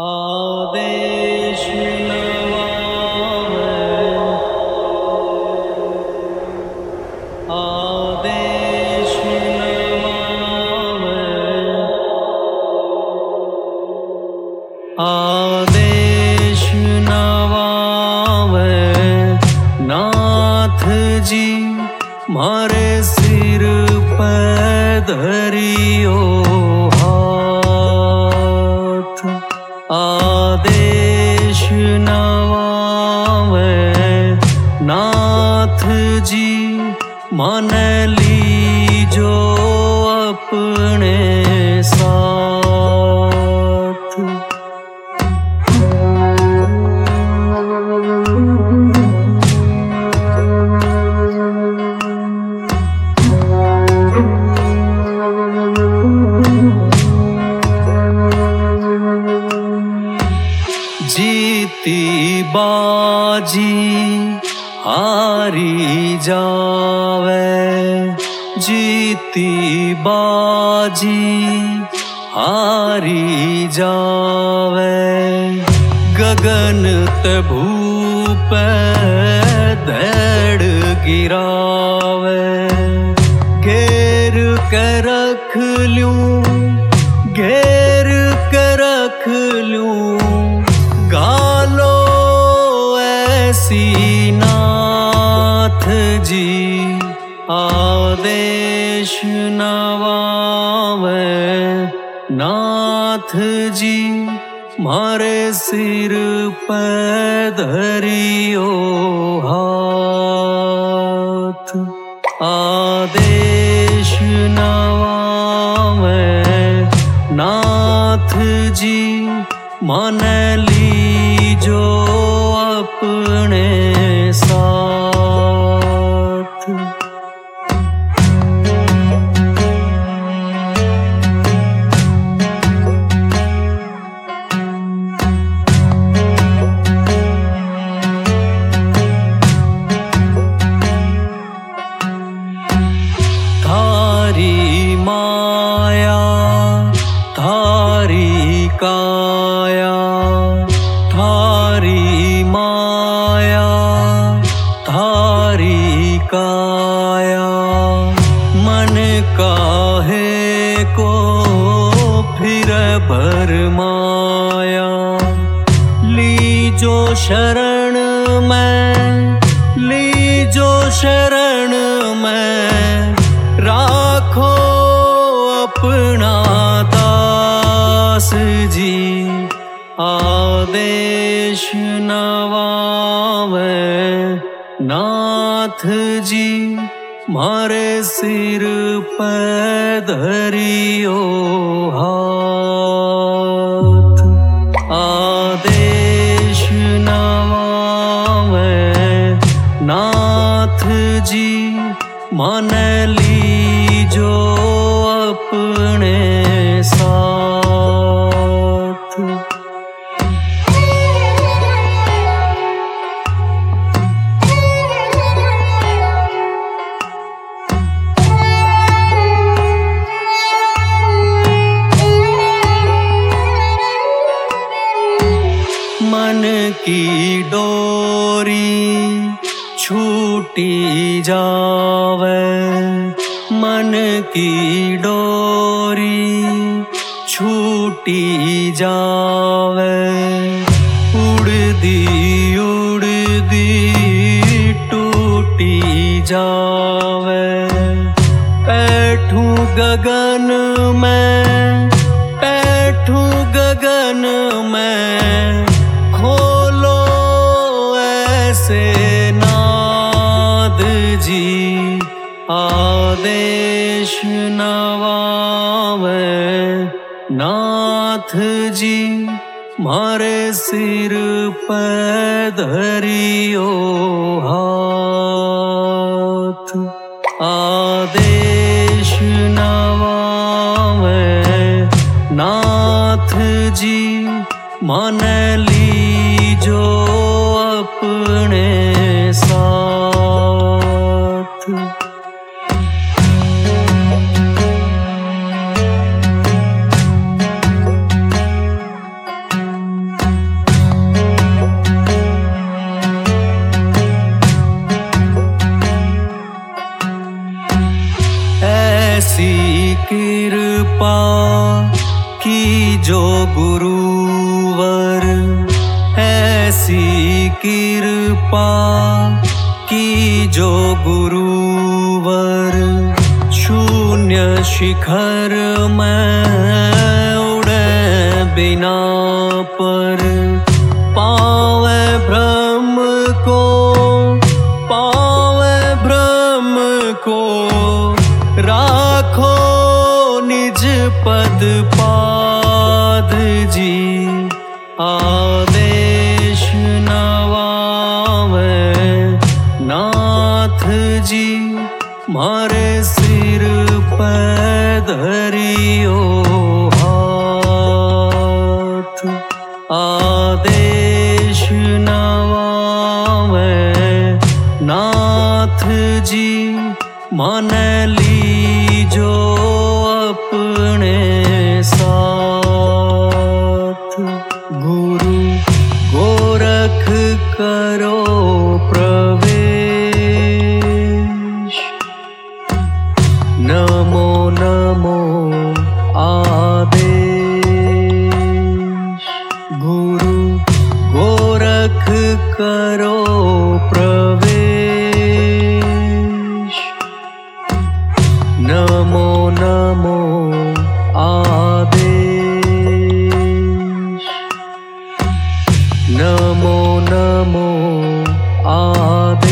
आदेश नवावे, आदेश नवावे, आदेश नवावे। नाथ जी मारे सिर पे धरियो हाथ। आदेश नवावे नाथ जी मन लीजो अपने साथ। जीती बाजी हारी जावे, जीती बाजी हारी जावे। गगन ते भूप धड़ गिरावे। घेर के रख लूं, घेर के रख लूं, गालो ऐसी नाथ जी। आदेश नवावे नाथ जी मारे सिर पे धरियो हाथ। आदेश नवावे नाथ जी मन लीजो अपने साथ। थारी माया थारी काया, थारी माया थारी काया। मन काहे को फिर भरमाया। लीजो शरण में, लीजो शरण में, राखो अपना दास जी। आदेश नवावे नाथ जी मारे सिर पे धरियो हाथ। आदेश नवावे नाथ जी मन लीजो अपने साथ। मन की डोरी छूटी जावे, मन की डोरी छूटी जावे। उड़दी उड़दी टूटी जावे। बैठूं गगन में, बैठूं गगन में, खोलो ऐसे नाद जी। आदेश नवावे नाथ जी मारे सिर पे धरियो हाथ। आदेश नवावे नाथ जी मन लीजो अपने साथ। जो गुरुवर ऐसी कृपा की जो गुरुवर शून्य शिखर में उड़े बिना पर पावे ब्रह्म को राखो निज पद पाद जी आदेश नवावे नाथ जी मारे सिर पे धरियो हाथ आदेश नवावे नाथ जी मान लीजो अपने साथ गुरु गोरख करो प्रवेश नमो नमो आदेश गुरु गोरख करो प्रवेश नमो नमो आदेश नमो नमो आदेश।